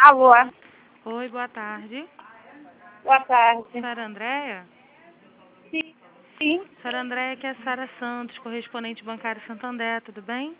Alô, Oi, boa tarde. boa tarde. Senhora Andréia? Sim, Senhora Andréia, aqui é a Sara Santos, correspondente bancário Santander, tudo bem?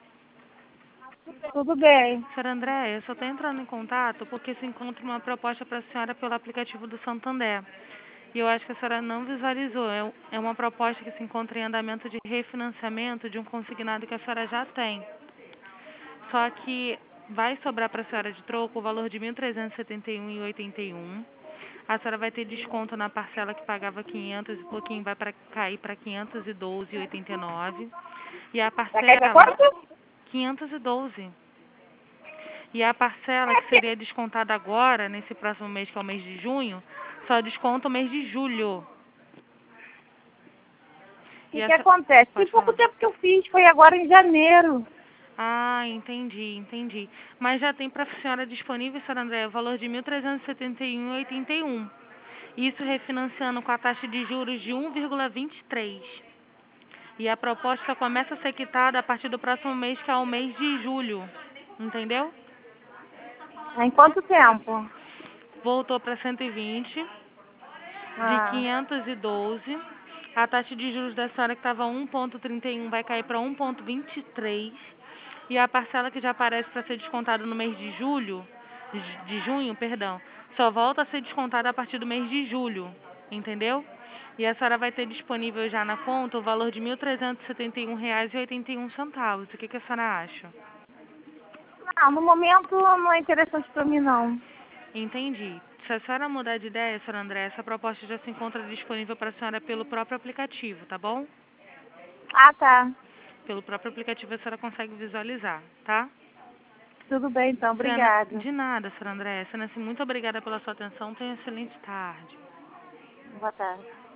tudo bem. Senhora Andréia, eu só estou entrando em contato porque se encontra uma proposta para a senhora pelo aplicativo do Santander. E eu acho que a senhora não visualizou. É uma proposta que se encontra em andamento de refinanciamento de um consignado que a senhora já tem. Só que vai sobrar para a senhora de troco o valor de R$ 1.371,81. A senhora vai ter desconto na parcela que pagava 500 e pouquinho, vai cair para 512,89. E a Vai cair pra parcela quanto? 512. E a parcela que seria descontada agora, nesse próximo mês, que é o mês de junho, só desconta o mês de julho. O E que essa... acontece? Tem Pode pouco falar. tempo que eu fiz, foi agora em janeiro. Ah, entendi. Mas já tem para a senhora disponível, senhora Andréia, o valor de R$ 1.371,81. Isso refinanciando com a taxa de juros de 1,23. E a proposta começa a ser quitada a partir do próximo mês, que é o mês de julho. Entendeu? Em quanto tempo? Voltou para 120, de Ah, 512. A taxa de juros da senhora que estava 1,31 vai cair para 1,23. E a parcela que já aparece para ser descontada no mês de junho, perdão, só volta a ser descontada a partir do mês de julho, entendeu? E a senhora vai ter disponível já na conta o valor de R$ 1.371,81. O que a senhora acha? não, no momento não é interessante pra mim, não. Entendi. Se a senhora mudar de ideia, senhora André, essa proposta já se encontra disponível para a senhora pelo próprio aplicativo, tá bom? Ah, tá. Pelo próprio aplicativo a senhora consegue visualizar, tá? Tudo bem, então. Obrigada. De nada, senhora André. Senhora, muito obrigada pela sua atenção. Tenha uma excelente tarde. Boa tarde.